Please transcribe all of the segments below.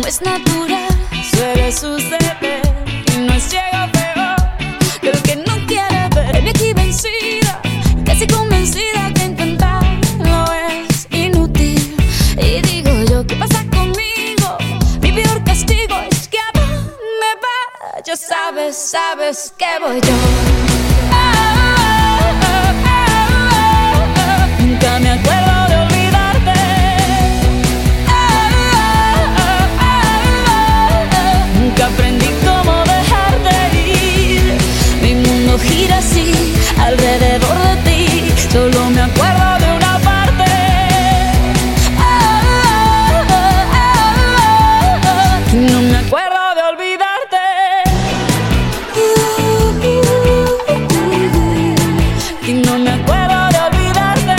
es natural, suele suceder y no es ciego peor que el que no quiere ver. Me aquí vencida, casi convencida que intentarlo es inútil. Y digo yo, ¿qué pasa conmigo? Mi peor castigo es que a dónde va. Ya sabes, sabes que voy yo. Nunca me acuerdo de olvidarte. Nunca aprendí cómo dejar de ir. Mi mundo gira así alrededor de ti. Solo me acuerdo de una parte. No me acuerdo de olvidarte. Y no me acuerdo de olvidarte.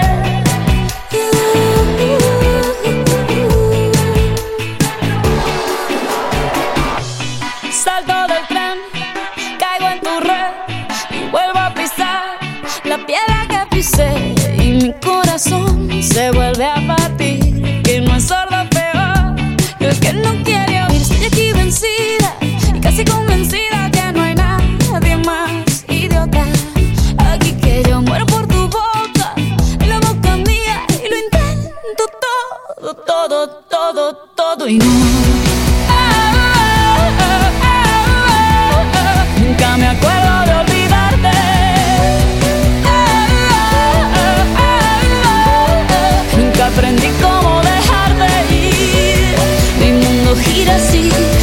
Salto del tren, caigo en tu red y vuelvo a pisar la piedra que pisé. Y mi corazón se vuelve a partir. Que no es sordo peor que el que no quiere oír. Estoy aquí vencida y casi convencida que no hay nadie más idiota. Aquí que yo muero por tu boca y la boca mía. Y lo intento todo, todo, todo, todo y no. Nunca me acuerdo de olvidarte. Nunca aprendí cómo dejar de ir. Mi mundo gira así